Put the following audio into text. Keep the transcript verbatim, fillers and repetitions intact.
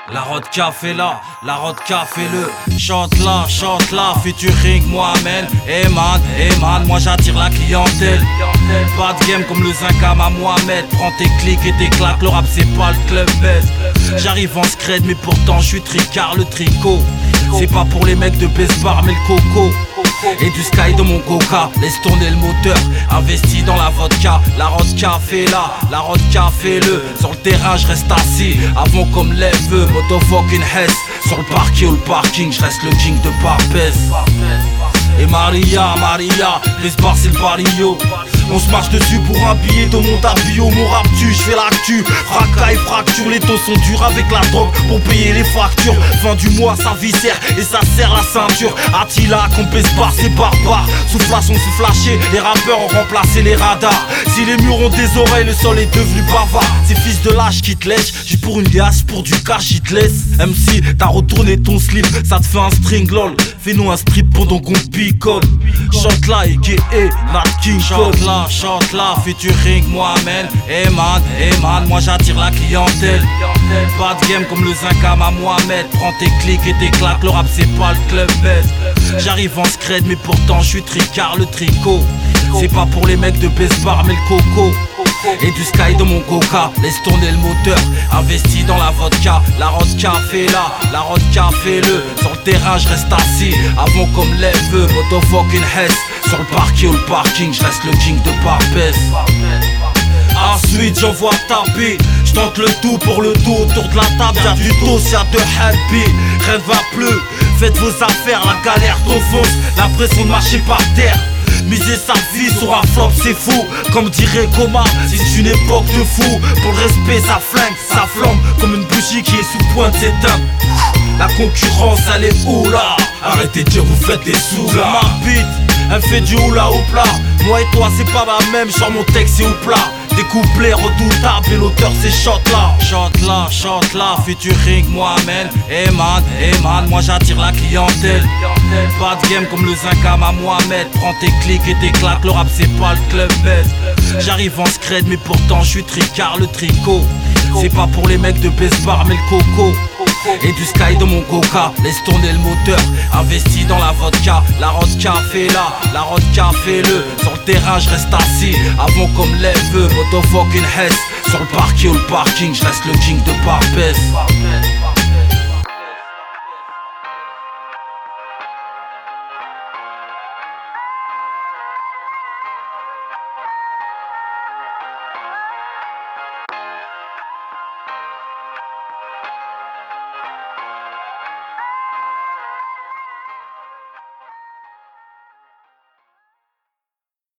La rodka fait là, la rodka fait le. Chante là, chante là, featuring Mohamed. Eman, Eman, moi j'attire la clientèle. Pas de game comme le zinc à ma Mohamed. Prends tes clics et tes claques, le rap c'est pas le club best. J'arrive en scred mais pourtant je suis tricard, le tricot. C'est pas pour les mecs de Besbar mais le coco. Et du sky dans mon coca, laisse tourner le moteur. Investi dans la vodka, la rodka fait là, la rodka fait le. Sur le terrain je reste assis, avant comme les vœux, motherfucking Hess. Sur le parquet ou le parking, je reste le king de Barbès. Et Maria, Maria, Besbar c'est le parillo. On se marche dessus pour un billet de mon tabio. Mon rap tue, je fais l'actu. Fracas et fracture, les taux sont durs avec la drogue pour payer les factures. Fin du mois, ça viscère et ça serre la ceinture. Attila, qu'on pèse pas, c'est barbare. Soufflation, sous flashé, les rappeurs ont remplacé les radars. Si les murs ont des oreilles, le sol est devenu bavard. Ces fils de lâche qui te lèchent, j'ai pour une liasse, pour du cash, ils te laissent. M C, t'as retourné ton slip, ça te fait un string lol. Fais-nous un strip pendant qu'on picole. Chante là, et Nat King Cole. Chante là, featuring Mohamed. Eman, Eman, moi j'attire la clientèle. Pas de game comme le zinc à ma Mohamed. Prends tes clics et tes claques, le rap c'est pas le club best. J'arrive en scred mais pourtant je suis tricard, le tricot. C'est pas pour les mecs de Besbar mais le coco. Et du sky dans mon coca, laisse tourner le moteur. Investi dans la vodka, la rodka fait là, la rodka fait le. Sur le terrain je reste assis, avant comme les vœux, motherfucking Hess. Sur le parquet ou le parking, je reste le king de Barbès. Ensuite j'envoie taper, je tente le tout pour le tout. Autour de la table y'a du dos, y'a de happy. Rien ne va plus, faites vos affaires, la galère t'enfonce. L'impression de marcher par terre. Miser sa vie sur un flop c'est fou. Comme dirait Coma, c'est une époque de fou. Pour le respect ça flingue, ça flambe comme une bougie qui est sous point de s'éteindre. La concurrence elle est où là? Arrêtez de dire vous faites des sous là. Ma bite, elle fait du oula oupla. Moi et toi c'est pas la même, genre mon texte c'est oupla. Des couplets redoutables et l'auteur c'est chante là. Chante là, chante là, featuring Mohamed. Eman, Eman, moi j'attire la clientèle. Pas de game comme le zinc à ma Mohamed. Prends tes clics et tes claques, le rap c'est pas le club best. J'arrive en scred mais pourtant je suis tricard, le tricot. C'est pas pour les mecs de Besbar mais le coco. Et du sky dans mon coca, laisse tourner le moteur. Investi dans la vodka, la rodka fait là, la rodka fait le. Sur le terrain je reste assis, avant comme les vœux, motherfucking Hess. Sur le parquet ou le parking, je reste le king de Barbès.